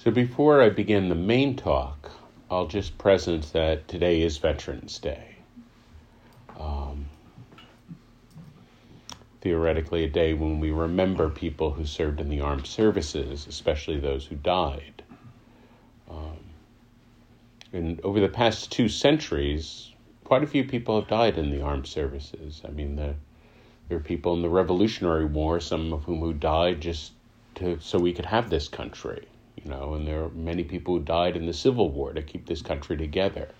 So before I begin the main talk, I'll just present that today is Veterans Day. Theoretically, a day when we remember people who served in the armed services, especially those who died. And over the past 2 centuries, quite a few people have died in the armed services. I mean, there are people in the Revolutionary War, some of whom who died just so we could have this country, and there are many people who died in the Civil War to keep this country together.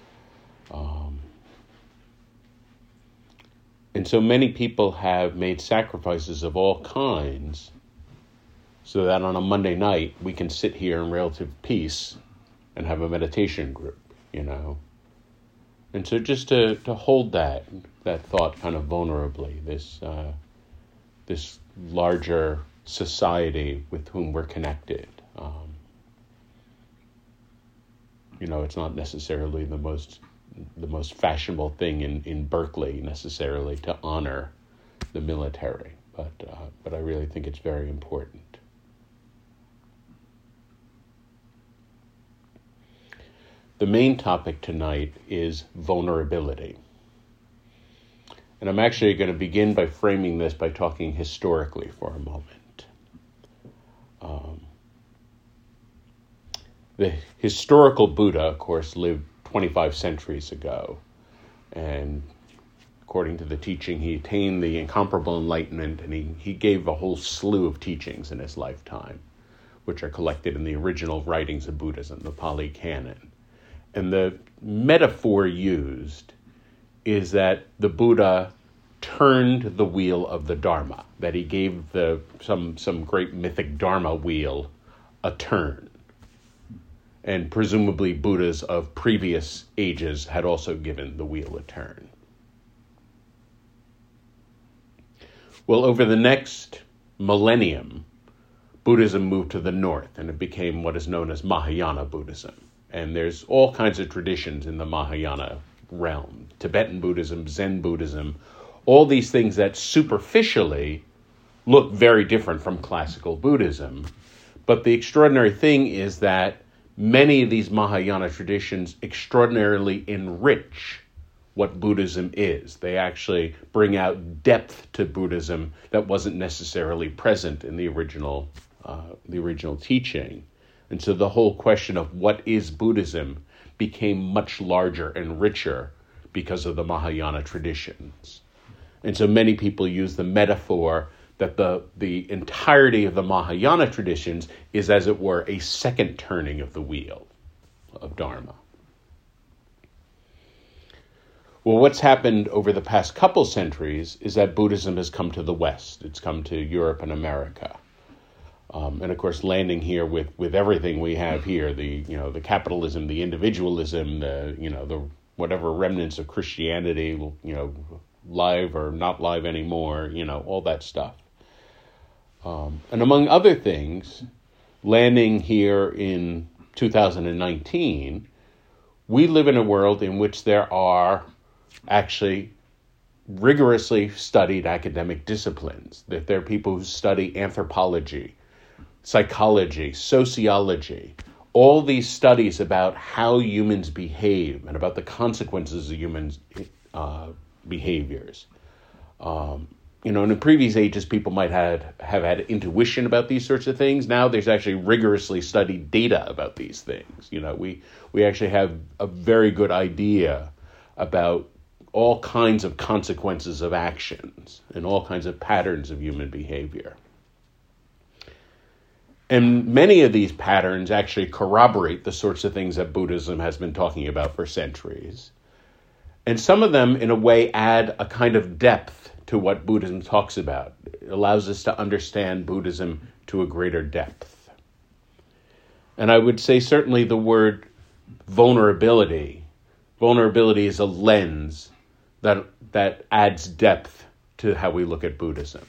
And so many people have made sacrifices of all kinds so that on a Monday night we can sit here in relative peace and have a meditation group, And so just to hold that thought kind of vulnerably, this larger society with whom we're connected. It's not necessarily the most fashionable thing in Berkeley necessarily to honor the military, but I really think it's very important. The main topic tonight is vulnerability. And I'm actually going to begin by framing this by talking historically for a moment. The historical Buddha, of course, lived 25 centuries ago. And according to the teaching, he attained the incomparable enlightenment, and he gave a whole slew of teachings in his lifetime, which are collected in the original writings of Buddhism, the Pali Canon. And the metaphor used is that the Buddha turned the wheel of the Dharma, that he gave some great mythic Dharma wheel a turn. And presumably Buddhas of previous ages had also given the wheel a turn. Well, over the next millennium, Buddhism moved to the north, and it became what is known as Mahayana Buddhism. And there's all kinds of traditions in the Mahayana realm. Tibetan Buddhism, Zen Buddhism, all these things that superficially look very different from classical Buddhism. But the extraordinary thing is that many of these Mahayana traditions extraordinarily enrich what Buddhism is. They actually bring out depth to Buddhism that wasn't necessarily present in the original teaching. And so the whole question of what is Buddhism became much larger and richer because of the Mahayana traditions. And so many people use the metaphor that the entirety of the Mahayana traditions is, as it were, a second turning of the wheel of Dharma. Well, what's happened over the past couple centuries is that Buddhism has come to the West. It's come to Europe and America. And of course, landing here with everything we have here, the capitalism, the individualism, the whatever remnants of Christianity, live or not live anymore, all that stuff. And among other things, landing here in 2019, we live in a world in which there are actually rigorously studied academic disciplines, that there are people who study anthropology, psychology, sociology, all these studies about how humans behave and about the consequences of humans' behaviors. In previous ages, people might have had intuition about these sorts of things. Now there's actually rigorously studied data about these things. We actually have a very good idea about all kinds of consequences of actions and all kinds of patterns of human behavior. And many of these patterns actually corroborate the sorts of things that Buddhism has been talking about for centuries. And some of them, in a way, add a kind of depth to what Buddhism talks about. It allows us to understand Buddhism to a greater depth. And I would say certainly the word vulnerability. Vulnerability is a lens that adds depth to how we look at Buddhism.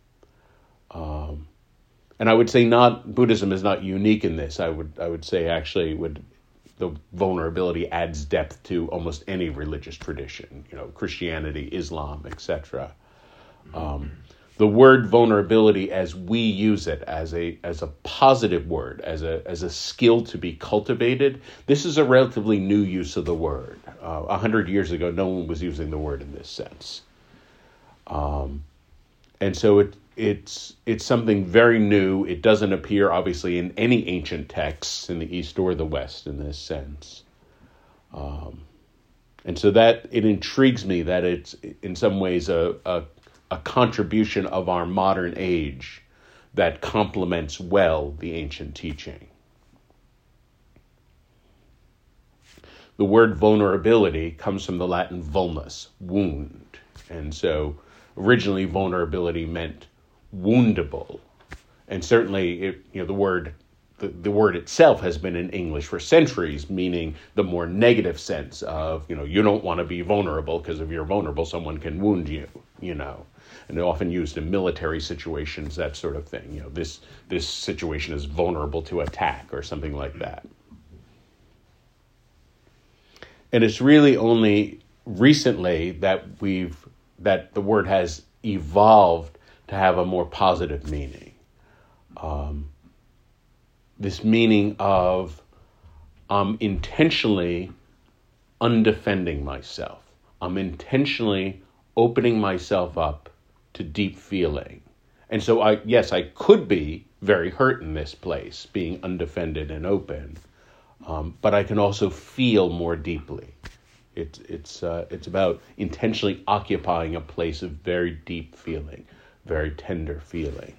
And I would say Buddhism is not unique in this. I would say actually the vulnerability adds depth to almost any religious tradition, Christianity, Islam, etc. the word vulnerability as we use it, as a positive word, as a skill to be cultivated, this is a relatively new use of the word. 100 years ago, no one was using the word in this sense. And so it's something very new. It doesn't appear, obviously, in any ancient texts in the East or the West in this sense. And so that it intrigues me that it's in some ways a contribution of our modern age that complements well the ancient teaching. The word vulnerability comes from the Latin vulnus, wound. And so originally vulnerability meant woundable. And certainly the word itself has been in English for centuries, meaning the more negative sense of, you don't want to be vulnerable because if you're vulnerable, someone can wound you, And they're often used in military situations, that sort of thing. This situation is vulnerable to attack or something like that. And it's really only recently that the word has evolved to have a more positive meaning. This meaning of I'm intentionally undefending myself. I'm intentionally opening myself up to deep feeling. And so I could be very hurt in this place, being undefended and open, but I can also feel more deeply. It's about intentionally occupying a place of very deep feeling, very tender feeling.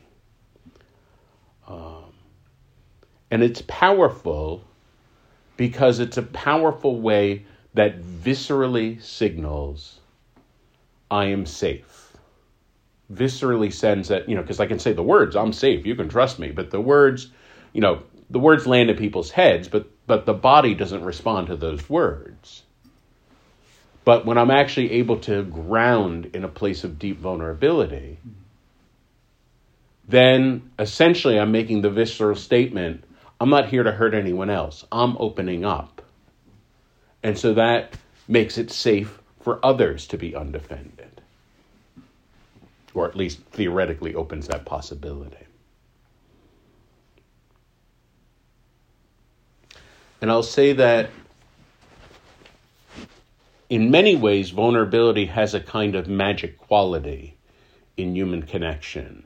And it's powerful because it's a powerful way that viscerally signals I am safe. Viscerally sends that, because I can say the words, I'm safe, you can trust me, but the words land in people's heads, but the body doesn't respond to those words. But when I'm actually able to ground in a place of deep vulnerability, then essentially I'm making the visceral statement, I'm not here to hurt anyone else. I'm opening up. And so that makes it safe for others to be undefended. Or at least theoretically opens that possibility. And I'll say that in many ways, vulnerability has a kind of magic quality in human connection.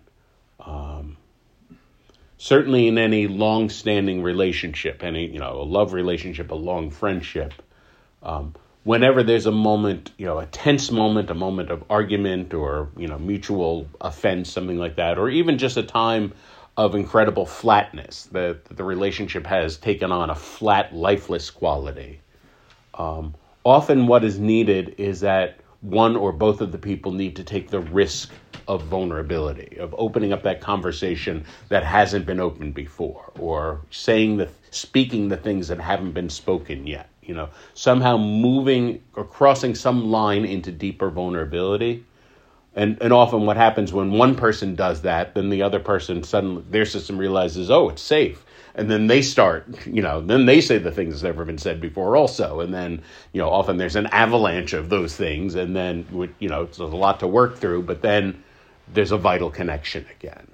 Certainly in any long-standing relationship, a love relationship, a long friendship, whenever there's a moment, a tense moment, a moment of argument or, mutual offense, something like that, or even just a time of incredible flatness, that the relationship has taken on a flat, lifeless quality. Often what is needed is that one or both of the people need to take the risk of vulnerability, of opening up that conversation that hasn't been opened before, or speaking the things that haven't been spoken yet. Somehow moving or crossing some line into deeper vulnerability. And often what happens when one person does that, then the other person suddenly, their system realizes, oh, it's safe. And then they start, then they say the things that have never been said before also. And then, often there's an avalanche of those things. And then, there's a lot to work through, but then there's a vital connection again.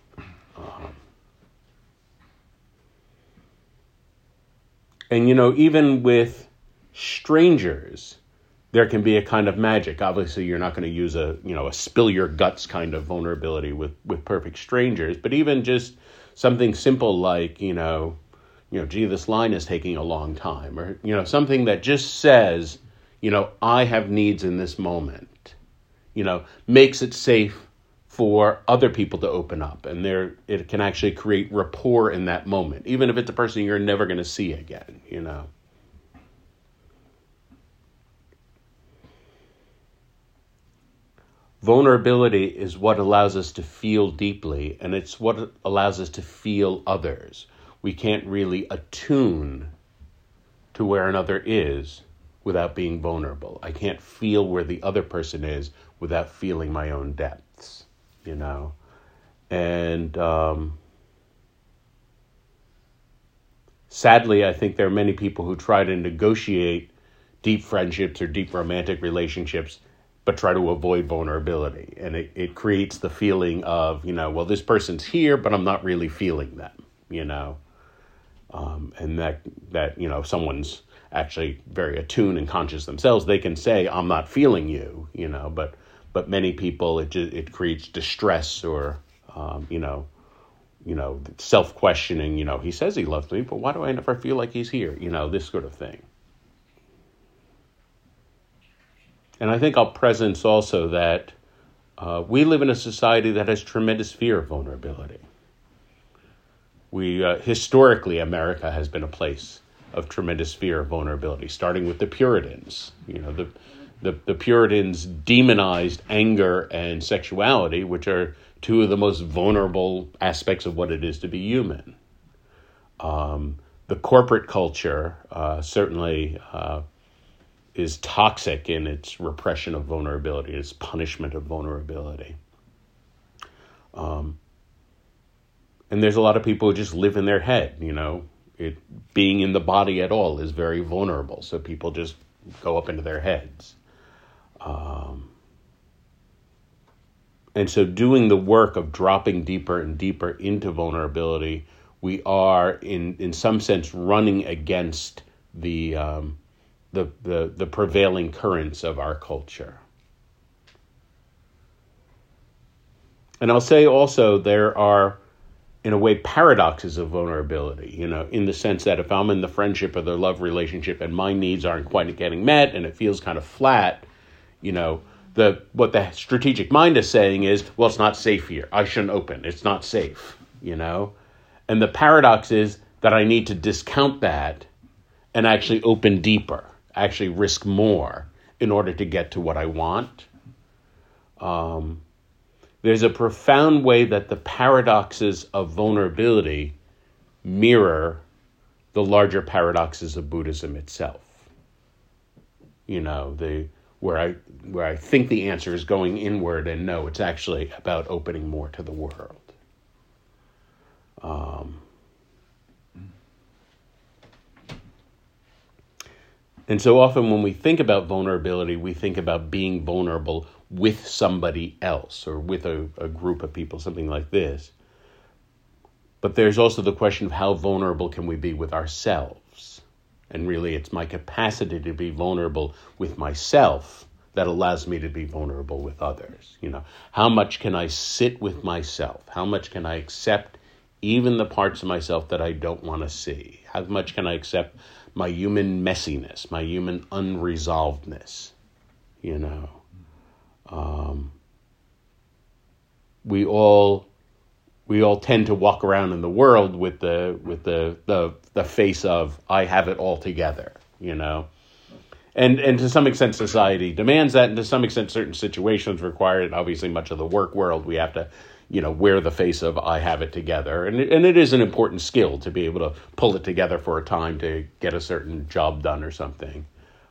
And, even with strangers, there can be a kind of magic. Obviously, you're not going to use a spill your guts kind of vulnerability with perfect strangers, but even just something simple like, gee, this line is taking a long time, or, something that just says, I have needs in this moment, makes it safe for other people to open up. And it can actually create rapport in that moment, even if it's a person you're never going to see again, Vulnerability is what allows us to feel deeply, and it's what allows us to feel others. We can't really attune to where another is without being vulnerable. I can't feel where the other person is without feeling my own depths, And sadly, I think there are many people who try to negotiate deep friendships or deep romantic relationships but try to avoid vulnerability. And it creates the feeling of, well, this person's here, but I'm not really feeling them, and that if someone's actually very attuned and conscious themselves, they can say, I'm not feeling you, but many people, it creates distress or, self-questioning, he says he loves me, but why do I never feel like he's here? This sort of thing. And I think I'll presence also that we live in a society that has tremendous fear of vulnerability. Historically, America has been a place of tremendous fear of vulnerability, starting with the Puritans. The Puritans demonized anger and sexuality, which are two of the most vulnerable aspects of what it is to be human. The corporate culture certainly is toxic in its repression of vulnerability, its punishment of vulnerability. And there's a lot of people who just live in their head, being in the body at all is very vulnerable. So people just go up into their heads. And so doing the work of dropping deeper and deeper into vulnerability, we are in some sense running against the prevailing currents of our culture. And I'll say also there are, in a way, paradoxes of vulnerability, in the sense that if I'm in the friendship or the love relationship and my needs aren't quite getting met and it feels kind of flat, what the strategic mind is saying is, well, it's not safe here. I shouldn't open. It's not safe, And the paradox is that I need to discount that and actually open deeper, actually risk more in order to get to what I want. There's a profound way that the paradoxes of vulnerability mirror the larger paradoxes of Buddhism itself. Where I think the answer is going inward, and no, it's actually about opening more to the world. And so often when we think about vulnerability, we think about being vulnerable with somebody else or with a group of people, something like this. But there's also the question of how vulnerable can we be with ourselves? And really, it's my capacity to be vulnerable with myself that allows me to be vulnerable with others. How much can I sit with myself? How much can I accept even the parts of myself that I don't want to see? How much can I accept my human messiness, my human unresolvedness? We all tend to walk around in the world with the face of I have it all together, and to some extent society demands that, and to some extent certain situations require it. Obviously, much of the work world we have to wear the face of I have it together, and it is an important skill to be able to pull it together for a time to get a certain job done or something.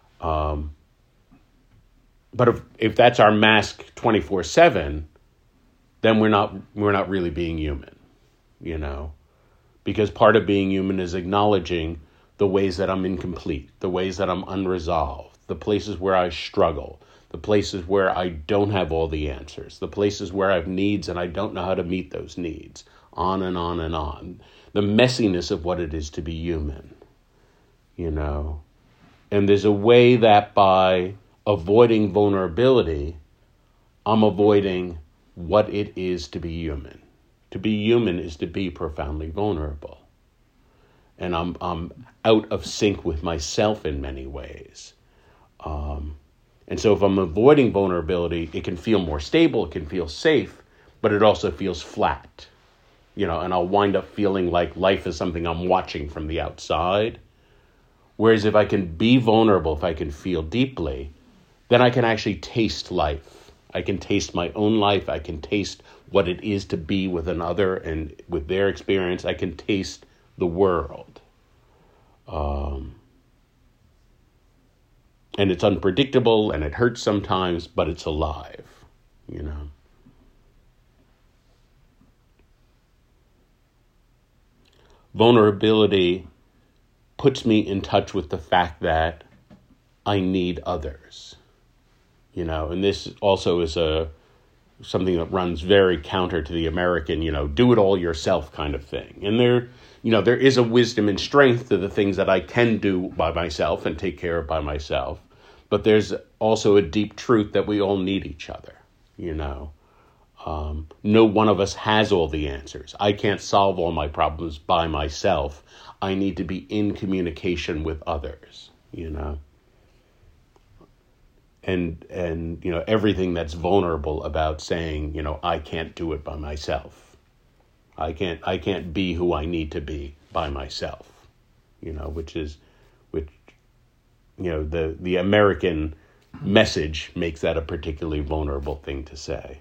But if that's our mask 24/7, then we're not really being human, because part of being human is acknowledging the ways that I'm incomplete, the ways that I'm unresolved, the places where I struggle, the places where I don't have all the answers, the places where I have needs and I don't know how to meet those needs, on and on and on. The messiness of what it is to be human, And there's a way that by avoiding vulnerability, I'm avoiding what it is to be human. To be human is to be profoundly vulnerable. And I'm out of sync with myself in many ways. And so if I'm avoiding vulnerability, it can feel more stable, it can feel safe, but it also feels flat. And I'll wind up feeling like life is something I'm watching from the outside. Whereas if I can be vulnerable, if I can feel deeply, then I can actually taste life. I can taste my own life. I can taste what it is to be with another and with their experience. I can taste the world. And it's unpredictable and it hurts sometimes, but it's alive, Vulnerability puts me in touch with the fact that I need others. And this also is something that runs very counter to the American, do it all yourself kind of thing. And there is a wisdom and strength to the things that I can do by myself and take care of by myself. But there's also a deep truth that we all need each other, No one of us has all the answers. I can't solve all my problems by myself. I need to be in communication with others, And everything that's vulnerable about saying, I can't do it by myself. I can't be who I need to be by myself, the American message makes that a particularly vulnerable thing to say.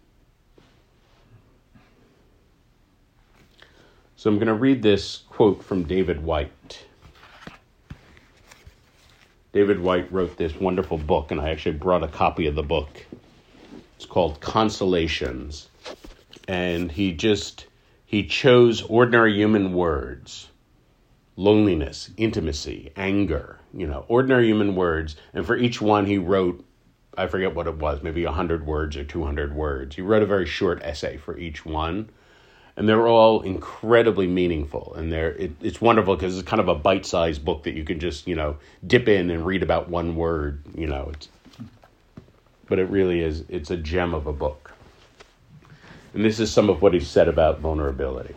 So I'm going to read this quote from David Whyte. David Whyte wrote this wonderful book, and I actually brought a copy of the book. It's called Consolations. And he chose ordinary human words, loneliness, intimacy, anger, ordinary human words. And for each one he wrote, I forget what it was, maybe 100 words or 200 words. He wrote a very short essay for each one. And they're all incredibly meaningful. And it's wonderful because it's kind of a bite-sized book that you can just, dip in and read about one word, But it really is, it's a gem of a book. And this is some of what he said about vulnerability.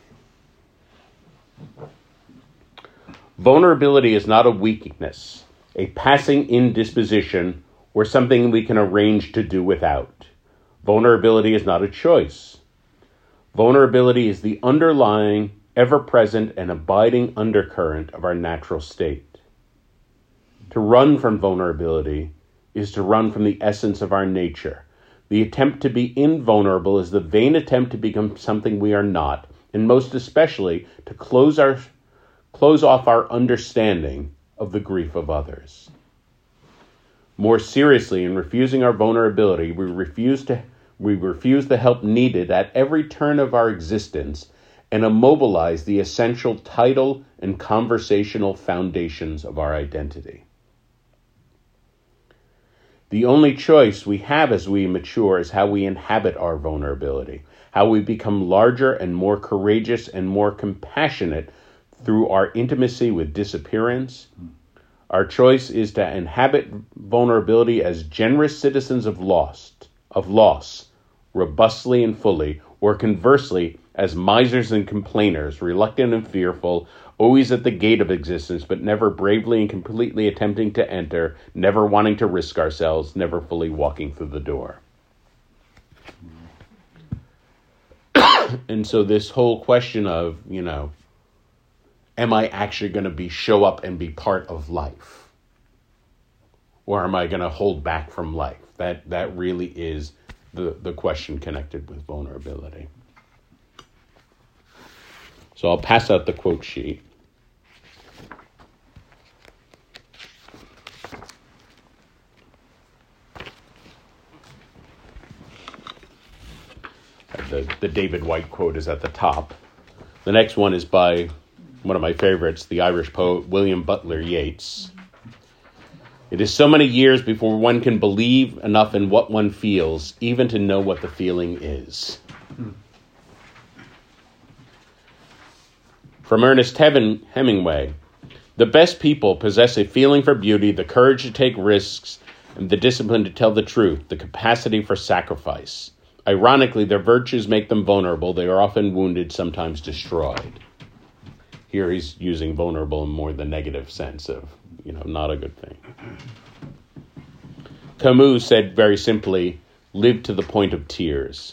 Vulnerability is not a weakness, a passing indisposition, or something we can arrange to do without. Vulnerability is not a choice. Vulnerability is the underlying, ever-present, and abiding undercurrent of our natural state. To run from vulnerability is to run from the essence of our nature. The attempt to be invulnerable is the vain attempt to become something we are not, and most especially to close off our understanding of the grief of others. More seriously, in refusing our vulnerability, we refuse the help needed at every turn of our existence and immobilize the essential title and conversational foundations of our identity. The only choice we have as we mature is how we inhabit our vulnerability, how we become larger and more courageous and more compassionate through our intimacy with disappearance. Our choice is to inhabit vulnerability as generous citizens of loss, robustly and fully, or conversely, as misers and complainers, reluctant and fearful, always at the gate of existence, but never bravely and completely attempting to enter, never wanting to risk ourselves, never fully walking through the door. And so this whole question of, am I actually going to show up and be part of life? Or am I going to hold back from life? That really is the question connected with vulnerability. So I'll pass out the quote sheet. The David Whyte quote is at the top. The next one is by one of my favorites, the Irish poet William Butler Yeats. It is so many years before one can believe enough in what one feels, even to know what the feeling is. From Ernest Hemingway, the best people possess a feeling for beauty, the courage to take risks, and the discipline to tell the truth, the capacity for sacrifice. Ironically, their virtues make them vulnerable. They are often wounded, sometimes destroyed. Here he's using vulnerable in more the negative sense of, not a good thing. Camus said very simply, live to the point of tears.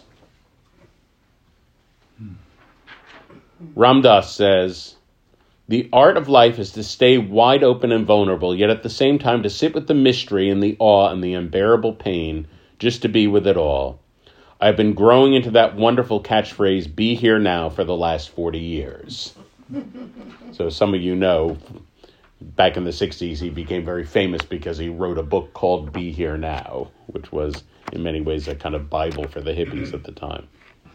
Ram Dass says, the art of life is to stay wide open and vulnerable, yet at the same time to sit with the mystery and the awe and the unbearable pain, just to be with it all. I've been growing into that wonderful catchphrase, be here now, for the last 40 years. So some of you know, back in the 60s, he became very famous because he wrote a book called Be Here Now, which was in many ways a kind of Bible for the hippies at the time.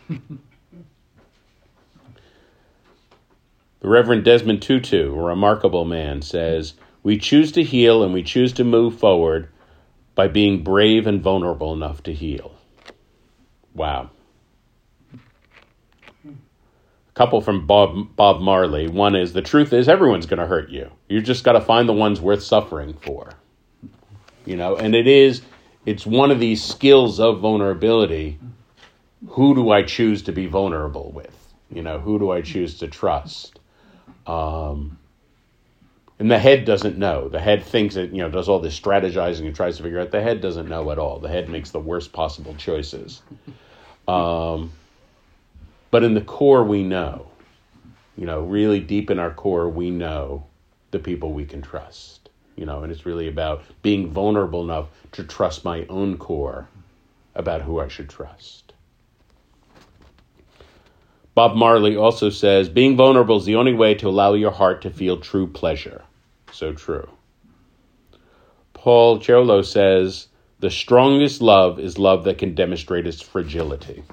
The Reverend Desmond Tutu, a remarkable man, says, we choose to heal and we choose to move forward by being brave and vulnerable enough to heal. Wow. A couple from Bob Marley. One is, the truth is everyone's going to hurt you. You just got to find the ones worth suffering for. And it's one of these skills of vulnerability. Who do I choose to be vulnerable with? Who do I choose to trust? And the head doesn't know. The head thinks it, does all this strategizing and tries to figure out. The head doesn't know at all. The head makes the worst possible choices. But in the core, we know. Really deep in our core, we know the people we can trust. And it's really about being vulnerable enough to trust my own core about who I should trust. Bob Marley also says, being vulnerable is the only way to allow your heart to feel true pleasure. So true. Paul Ciolo says, the strongest love is love that can demonstrate its fragility.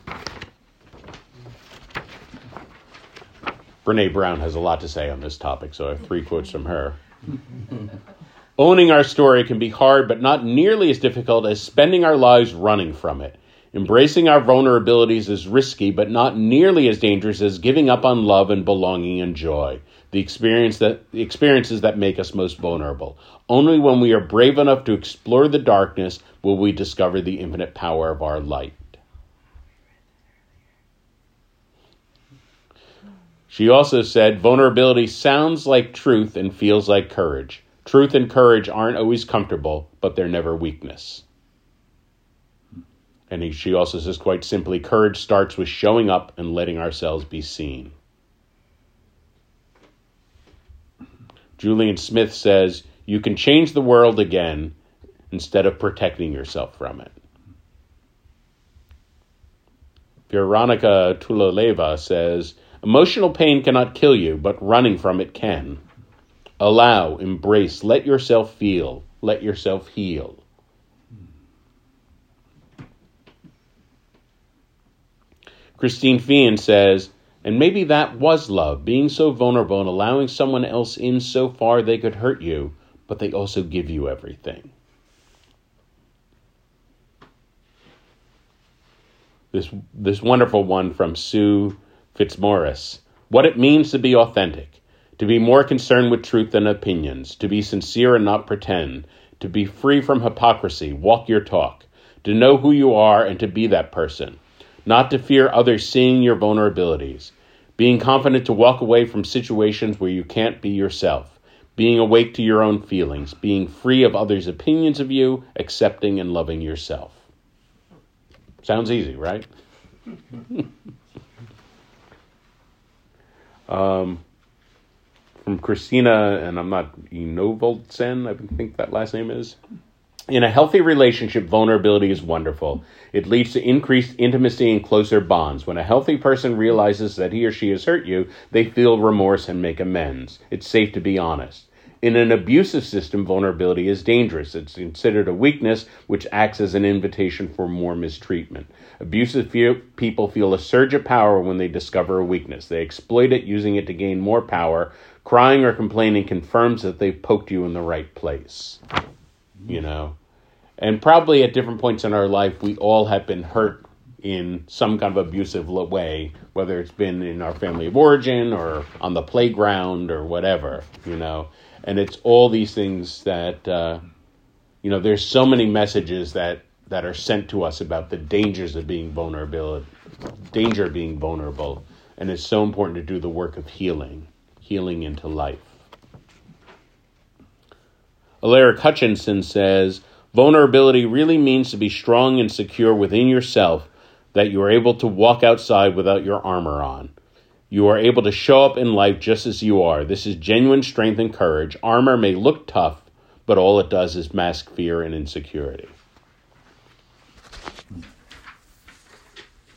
Brene Brown has a lot to say on this topic, so I have 3 quotes from her. Owning our story can be hard, but not nearly as difficult as spending our lives running from it. Embracing our vulnerabilities is risky, but not nearly as dangerous as giving up on love and belonging and joy, the experiences that make us most vulnerable. Only when we are brave enough to explore the darkness will we discover the infinite power of our light. She also said, vulnerability sounds like truth and feels like courage. Truth and courage aren't always comfortable, but they're never weakness. And she also says, quite simply, courage starts with showing up and letting ourselves be seen. Julian Smith says, you can change the world again instead of protecting yourself from it. Veronica Tulaleva says, emotional pain cannot kill you, but running from it can. Allow, embrace, let yourself feel, let yourself heal. Christine Feehan says, and maybe that was love, being so vulnerable and allowing someone else in so far they could hurt you, but they also give you everything. This wonderful one from Sue Fitzmaurice. What it means to be authentic, to be more concerned with truth than opinions, to be sincere and not pretend, to be free from hypocrisy, walk your talk, to know who you are and to be that person, not to fear others seeing your vulnerabilities, being confident to walk away from situations where you can't be yourself, being awake to your own feelings, being free of others' opinions of you, accepting and loving yourself. Sounds easy, right? From Christina, and I'm not Inovoldsen, I think that last name is. In a healthy relationship, vulnerability is wonderful. It leads to increased intimacy and closer bonds. When a healthy person realizes that he or she has hurt you, they feel remorse and make amends. It's safe to be honest. In an abusive system, vulnerability is dangerous. It's considered a weakness, which acts as an invitation for more mistreatment. Abusive people feel a surge of power when they discover a weakness. They exploit it, using it to gain more power. Crying or complaining confirms that they've poked you in the right place. And probably at different points in our life, we all have been hurt in some kind of abusive way, whether it's been in our family of origin or on the playground or whatever, And it's all these things that, there's so many messages that are sent to us about the dangers of being vulnerable, and it's so important to do the work of healing into life. Alaric Hutchinson says, vulnerability really means to be strong and secure within yourself, that you are able to walk outside without your armor on. You are able to show up in life just as you are. This is genuine strength and courage. Armor may look tough, but all it does is mask fear and insecurity.